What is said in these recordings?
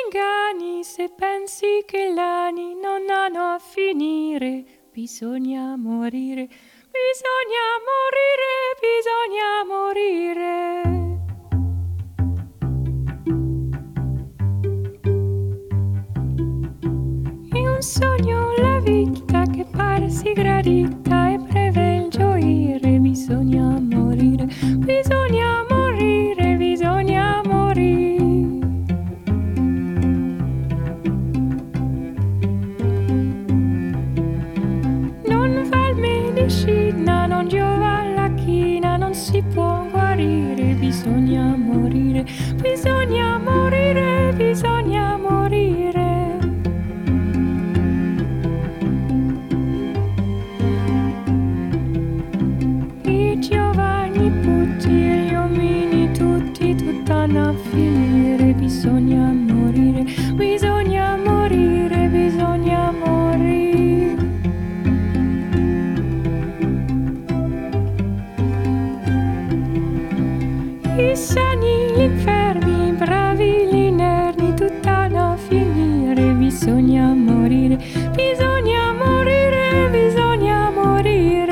inganni se pensi che gli anni non hanno a finire. Bisogna morire, bisogna morire, bisogna morire. In un sogno la vita che pare si gradita e preve il gioire. Bisogna morire, bisogna morire, bisogna morire. Non va il medicina, non giova la china, non si può guarire. Bisogna morire, bisogna morire, bisogna morire. I giovani putti e gli uomini tutti, tutt'hanno a finire. Bisogna morire, bisogna morire, bisogna morire. I sani, gli infermi, i bravi, gli inermi, tutt'hanno a finire. Bisogna morire, bisogna morire, bisogna morire.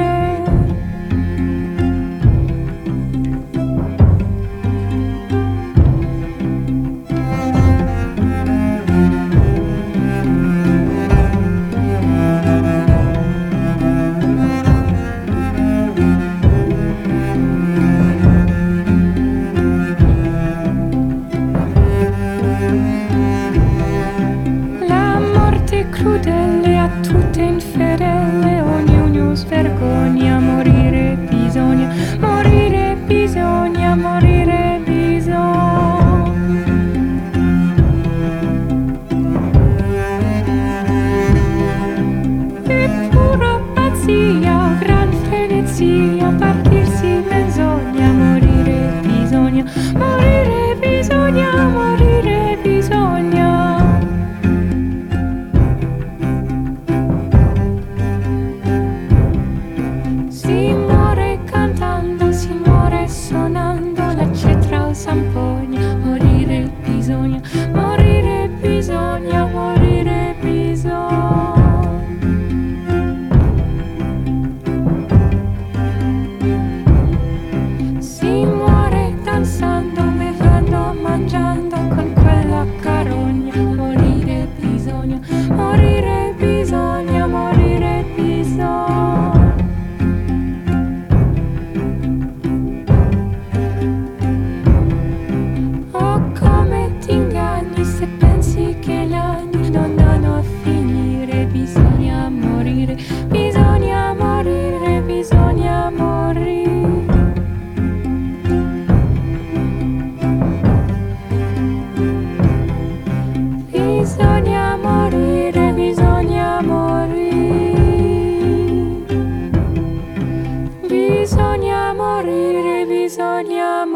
Crudele, a tutte infedele, ognuno svergogna. Morire bisogna, morire bisogna, morire bisogna. È pura pazzia, gran frenezia, partirsi menzogna. Morire bisogna, morire bisogna, morire bisogna. Si muore cantando, si muore suonando la cetra o zampogna. Morire bisogna, morire bisogna, morire bisogna. Si muore danzando, bevendo, mangiando con quella carogna. Morire bisogna, morire bisogna, morire bisogna. Se pensi che gli anni non hanno a finire. Bisogna morire, bisogna morire, bisogna morire. Bisogna morire, bisogna morire. Bisogna morire, bisogna morire.